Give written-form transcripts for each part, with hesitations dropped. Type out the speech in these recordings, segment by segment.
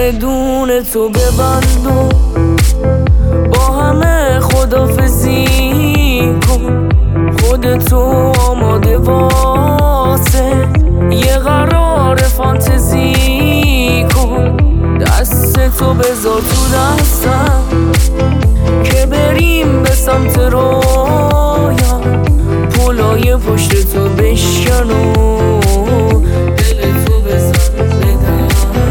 چمدون تو ببند و با همه خداحافظی کن. خودتو آماده واسه یه قرار فانتزی کن. دستتو بذار تو دستم که بریم به سمت رویا. پلای پشت تو بشکن و دلتو بزن بدم.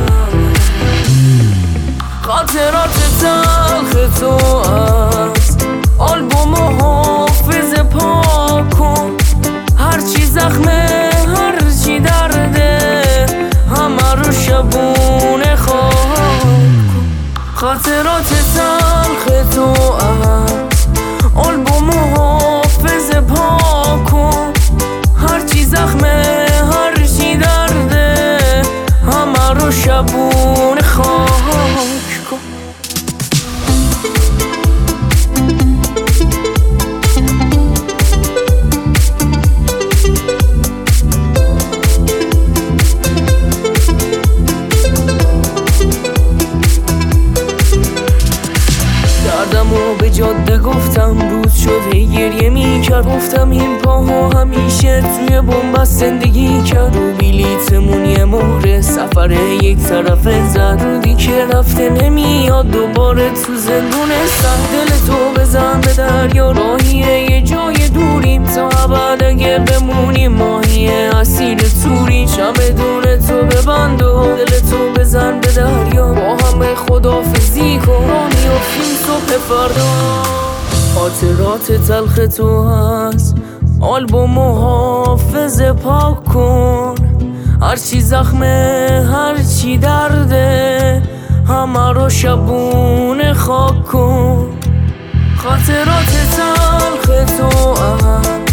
خاطرات تلخ تو از آلبوم حافظ پاک کن. هرچی زخمه هرچی درده همه رو شبونه خاک کن. خاطرات تلخ تو از آلبوم حافظ پاک کن. هرچی زخمه هرچی درده همه رو شبونه خاک کن. دردمو به جاده گفتم، روز شد هی گریه میکرد. گفتم این پاها همیشه توی بنبست زندگی کرد. و بلیتمون یه مهره سفر یک طرفه زد. رودی که رفته نمیاد دوباره تو زندونستن. دل تو بزن به دریا، راهیه یه جای دوریم تا ابد اگه بمونیم. ماهیه اسیر توری، چمدون تو ببند و دل تو بزن به دریا. با همه خداحافظی کن، راه میافتیم صبح فردا. خاطرات تلخ تو هست آلبوم حافظ پاک کن. هرچی زخمه هرچی درده همه رو شبونه خاک کن. خاطرات تلخ تو هست